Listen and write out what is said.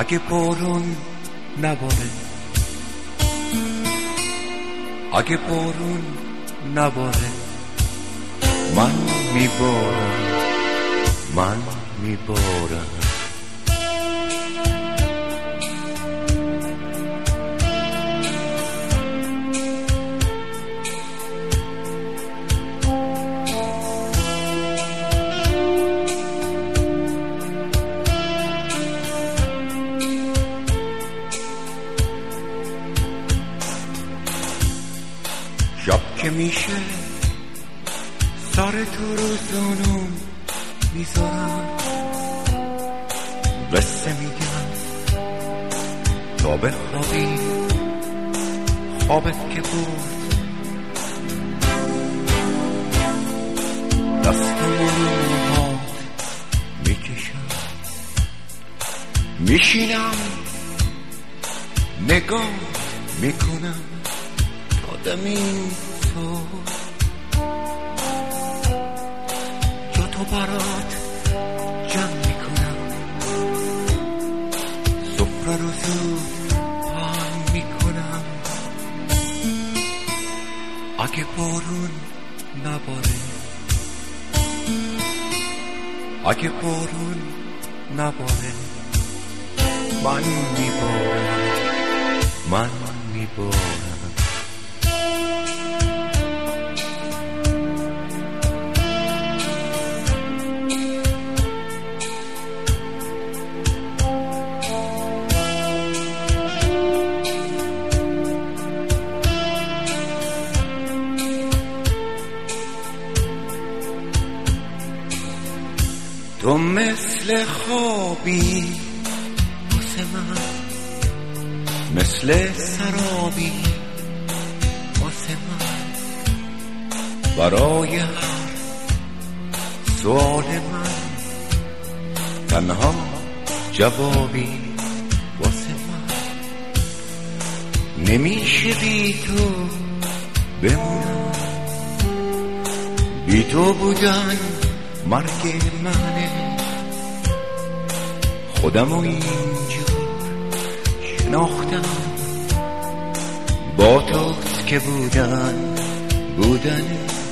اگه بارون نباره، اگه بارون نباره، من میبارم، من میبارم. شب که میشه سر تو رو زانوم میذارم، قصه میگم تا بخوابی، خوابت که بود دستم رو موهات میکشم، میشینم نگاه میکنم دمین تو، یا تو برات جمع میکنم، سفره رو زود پهن میکنم. اگه بارون نباره، اگه بارون نباره، من میبارم، من میبارم. تو مثل خوابی واسه من، مثل سرابی واسه من، برای هر سوال من تنها جوابی واسه من. نمیشه بی تو بمونم، بی تو بودن مرگ منه، خودمو اینجور شناختم، با توست که بودن